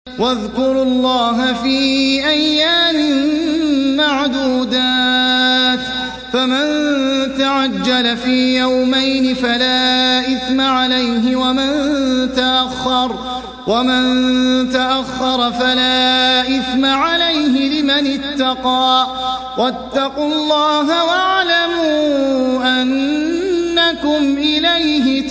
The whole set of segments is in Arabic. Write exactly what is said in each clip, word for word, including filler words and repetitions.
واذكروا الله في أيام معدودات فمن تعجل في يومين فلا إثم عليه ومن تأخر ومن تأخر فلا إثم عليه لمن اتقى واتقوا الله واعلموا أنكم إليه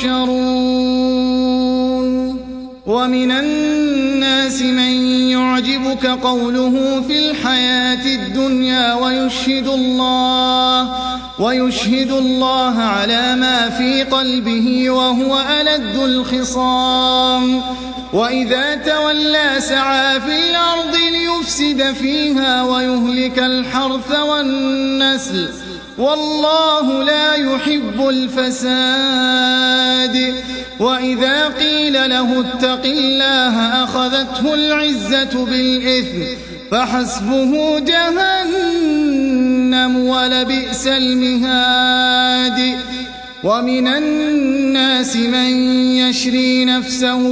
تحشرون. ومن الناس من يعجبك قوله في الحياة الدنيا ويشهد الله ويشهد الله على ما في قلبه وهو ألد الخصام وإذا تولى سعى في الأرض ليفسد فيها ويهلك الحرث والنسل والله لا يحب الفساد. وإذا قيل له اتق الله أخذته العزة بالإثم فحسبه جهنم ولبئس المهاد. ومن الناس من يشري نفسه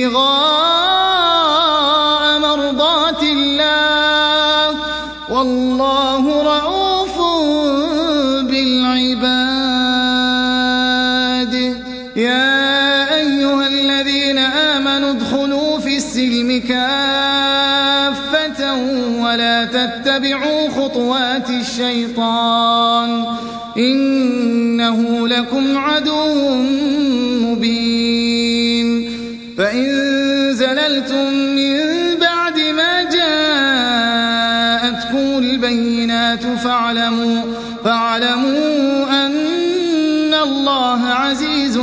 ابتغاء مرضات الله والله رؤوف بالعباد. يا أيها الذين آمنوا ادخلوا في السلم كافة ولا تتبعوا خطوات الشيطان إنه لكم عدو مبين. فإن زللتم من بعد ما جاءتكم البينات فاعلموا, فاعلموا أن الله عزيز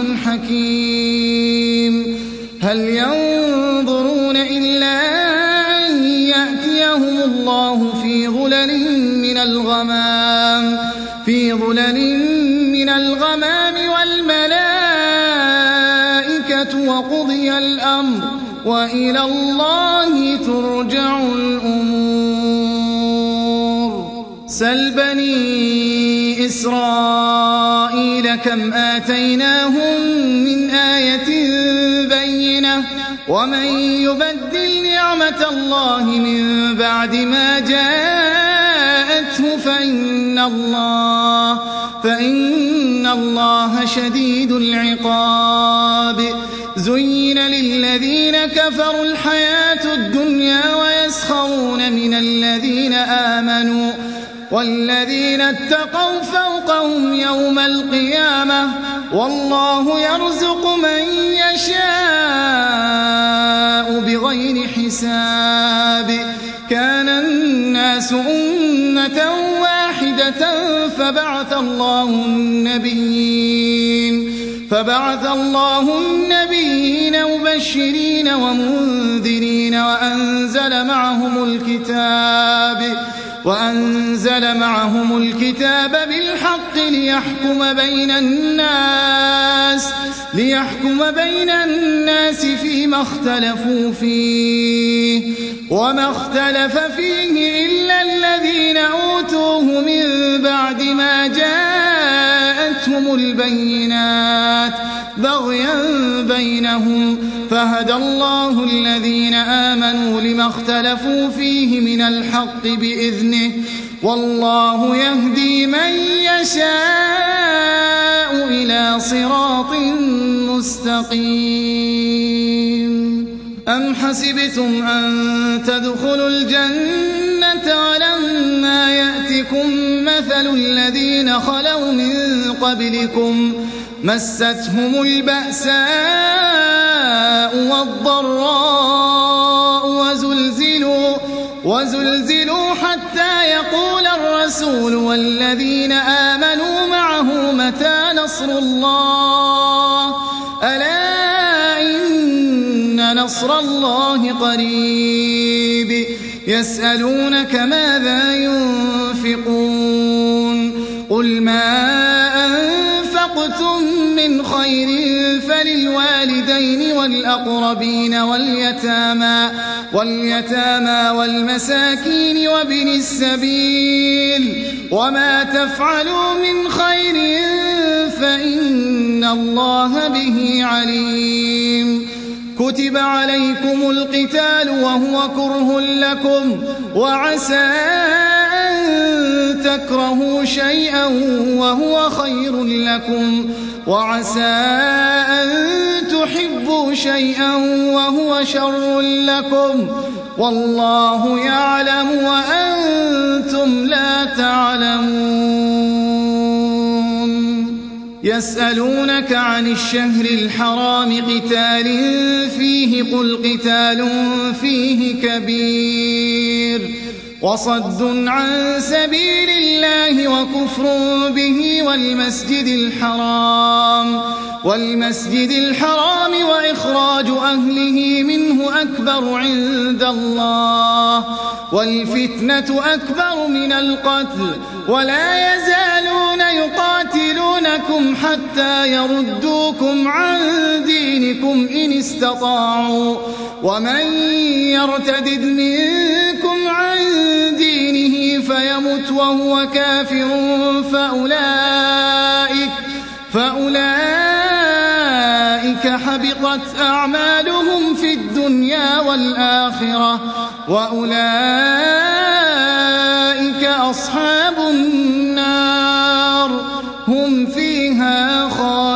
حكيم. هل ينظرون إلا أن يأتيهم الله في ظلل من الغمام في ظلل من الغمام والملائكة وقضي الأمر وإلى الله ترجع الأمور. سل بني إسرائيل كم آتيناهم من آية بينة ومن يبدل نعمة الله من بعد ما جاءته فإن الله فإن الله شديد العقاب. زين للذين كفروا الحياة الدنيا ويسخرون من الذين آمنوا والذين اتقوا فوقهم يوم القيامة والله يرزق من يشاء بغير حساب. كان الناس أمة واحدة فبعث الله النبيين فبعث الله النبيين مبشرين ومنذرين وأنزل معهم الكتاب وأنزل معهم الكتاب بالحق ليحكم بين الناس ليحكم بين الناس فيما اختلفوا فيه وما اختلف فيه إلا الذين أوتوه من بعد ما جاءتهم البينات بغيا بينهم فهدى الله الذين آمنوا لما اختلفوا فيه من الحق بإذنه والله يهدي من يشاء إلى صراط مستقيم. أم حسبتم أن تدخلوا الجنة ولما يأتكم مثل الذين خلوا من قبلكم مستهم البأساء والضراء وزلزلوا, وزلزلوا حتى يقول الرسول والذين آمنوا معه متى نصر الله ألا إن نصر الله قريب. يسألونك ماذا ينفقون قل ما أنفقتم من خير فللوالدين والأقربين واليتامى, واليتامى والمساكين وابن السبيل وما تفعلوا من خير فإن الله به عليم. كتب عليكم القتال وهو كره لكم وعسى أن تكرهوا شيئا وهو خير لكم وعسى أن تحبوا شيئا وهو شر لكم والله يعلم وأنتم لا تعلمون. يسألونك عن الشهر الحرام قتال فيه قل قتال فيه كبير وصد عن سبيل الله وكفر به والمسجد الحرام والمسجد الحرام وإخراج أهله منه أكبر عند الله والفتنة أكبر من القتل ولا يزالون يقاتلونكم حتى يردوكم عن دينكم إن استطاعوا ومن يرتدد منكم عن دينه فيمت وهو كافر فأولئك, فأولئك حبطت أعمالهم في الدنيا والآخرة وأولئك أصحاب النار هم فيها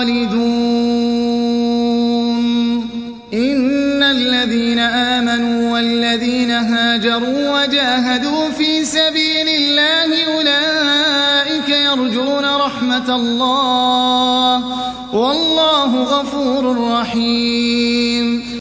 خالدون. إن الذين آمنوا والذين هاجروا وجاهدوا في سبيل الله أولئك يرجون رحمة الله والله غفور رحيم.